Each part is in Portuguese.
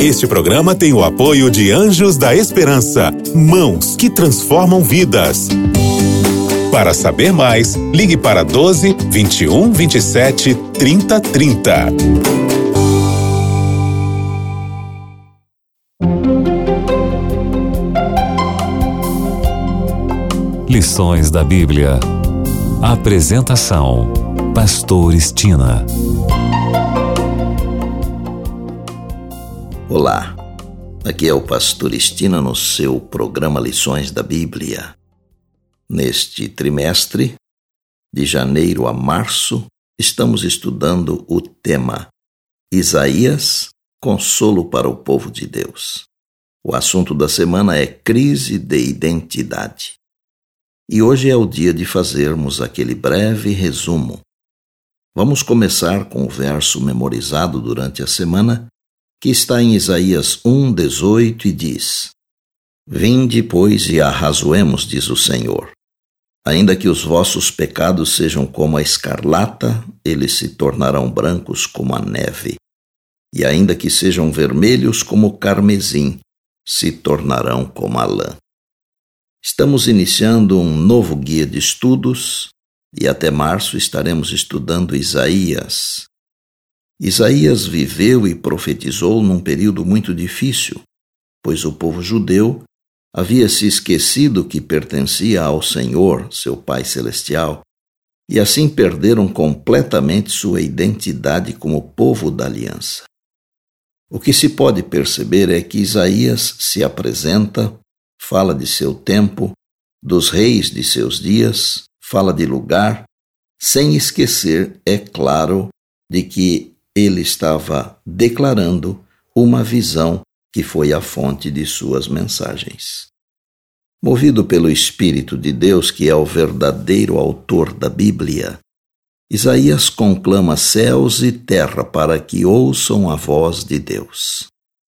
Este programa tem o apoio de Anjos da Esperança, mãos que transformam vidas. Para saber mais, ligue para 12 21 27 30 30. Lições da Bíblia. Apresentação: Pastor Estina. Olá, aqui é o Pastor Estina no seu programa Lições da Bíblia. Neste trimestre, de janeiro a março, estamos estudando o tema Isaías, consolo para o povo de Deus. O assunto da semana é crise de identidade. E hoje é o dia de fazermos aquele breve resumo. Vamos começar com o verso memorizado durante a semana, que está em Isaías 1:18 e diz: Vinde, pois, e arrazoemos, diz o Senhor. Ainda que os vossos pecados sejam como a escarlata, eles se tornarão brancos como a neve. E ainda que sejam vermelhos como o carmesim, se tornarão como a lã. Estamos iniciando um novo guia de estudos e até março estaremos estudando Isaías. Isaías viveu e profetizou num período muito difícil, pois o povo judeu havia se esquecido que pertencia ao Senhor, seu Pai Celestial, e assim perderam completamente sua identidade como povo da aliança. O que se pode perceber é que Isaías se apresenta, fala de seu tempo, dos reis de seus dias, fala de lugar, sem esquecer, é claro, de que ele estava declarando uma visão que foi a fonte de suas mensagens. Movido pelo Espírito de Deus, que é o verdadeiro autor da Bíblia, Isaías conclama céus e terra para que ouçam a voz de Deus.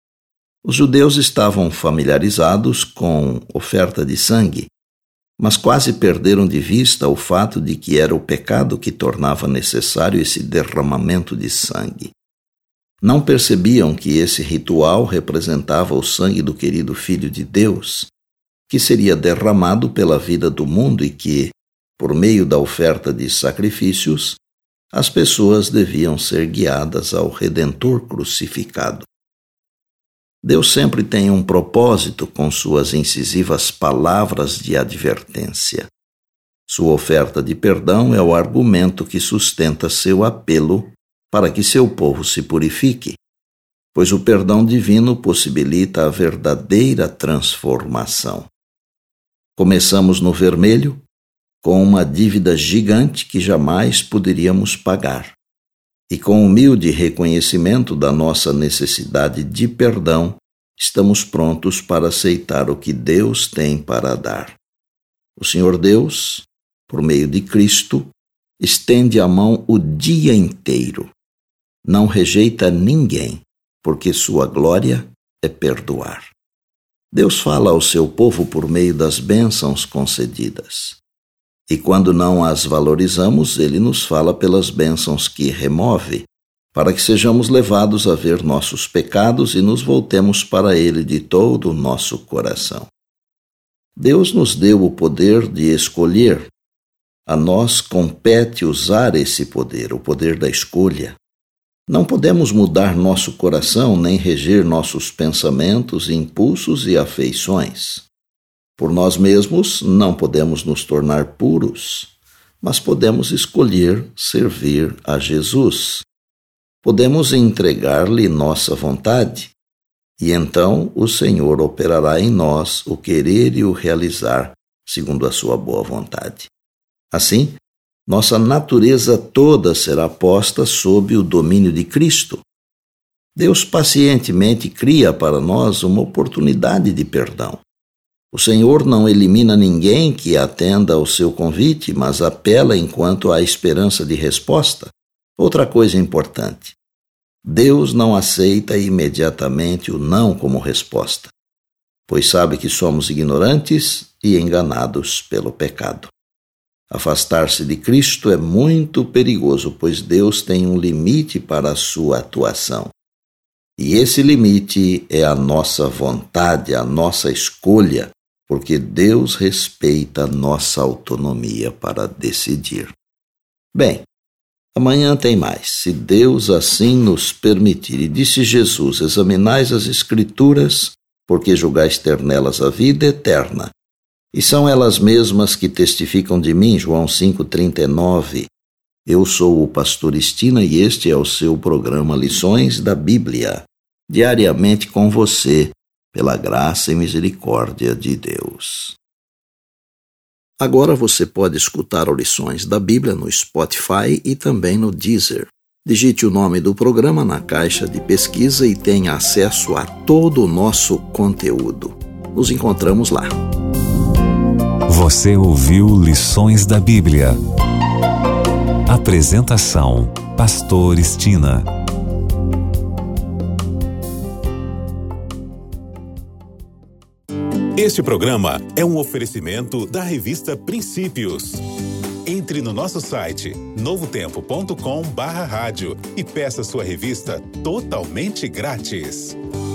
Os judeus estavam familiarizados com oferta de sangue, mas quase perderam de vista o fato de que era o pecado que tornava necessário esse derramamento de sangue. Não percebiam que esse ritual representava o sangue do querido Filho de Deus, que seria derramado pela vida do mundo e que, por meio da oferta de sacrifícios, as pessoas deviam ser guiadas ao Redentor crucificado. Deus sempre tem um propósito com suas incisivas palavras de advertência. Sua oferta de perdão é o argumento que sustenta seu apelo para que seu povo se purifique, pois o perdão divino possibilita a verdadeira transformação. Começamos no vermelho, com uma dívida gigante que jamais poderíamos pagar. E com humilde reconhecimento da nossa necessidade de perdão, estamos prontos para aceitar o que Deus tem para dar. O Senhor Deus, por meio de Cristo, estende a mão o dia inteiro. Não rejeita ninguém, porque sua glória é perdoar. Deus fala ao seu povo por meio das bênçãos concedidas. E quando não as valorizamos, ele nos fala pelas bênçãos que remove, para que sejamos levados a ver nossos pecados e nos voltemos para ele de todo o nosso coração. Deus nos deu o poder de escolher. A nós compete usar esse poder, o poder da escolha. Não podemos mudar nosso coração nem reger nossos pensamentos, impulsos e afeições. Por nós mesmos, não podemos nos tornar puros, mas podemos escolher servir a Jesus. Podemos entregar-lhe nossa vontade, e então o Senhor operará em nós o querer e o realizar, segundo a sua boa vontade. Assim, nossa natureza toda será posta sob o domínio de Cristo. Deus pacientemente cria para nós uma oportunidade de perdão. O Senhor não elimina ninguém que atenda ao seu convite, mas apela enquanto há esperança de resposta. Outra coisa importante: Deus não aceita imediatamente o não como resposta, pois sabe que somos ignorantes e enganados pelo pecado. Afastar-se de Cristo é muito perigoso, pois Deus tem um limite para a sua atuação. E esse limite é a nossa vontade, a nossa escolha, porque Deus respeita a nossa autonomia para decidir. Bem, amanhã tem mais, se Deus assim nos permitir. E disse Jesus: examinais as Escrituras, porque julgais ter nelas a vida eterna. E são elas mesmas que testificam de mim, João 5,39. Eu sou o pastor Estina e este é o seu programa Lições da Bíblia, diariamente com você, pela graça e misericórdia de Deus. Agora você pode escutar o Lições da Bíblia no Spotify e também no Deezer. Digite o nome do programa na caixa de pesquisa e tenha acesso a todo o nosso conteúdo. Nos encontramos lá. Você ouviu Lições da Bíblia. Apresentação: Pastor Estina. Este programa é um oferecimento da revista Princípios. Entre no nosso site novotempo.com/rádio e peça sua revista totalmente grátis.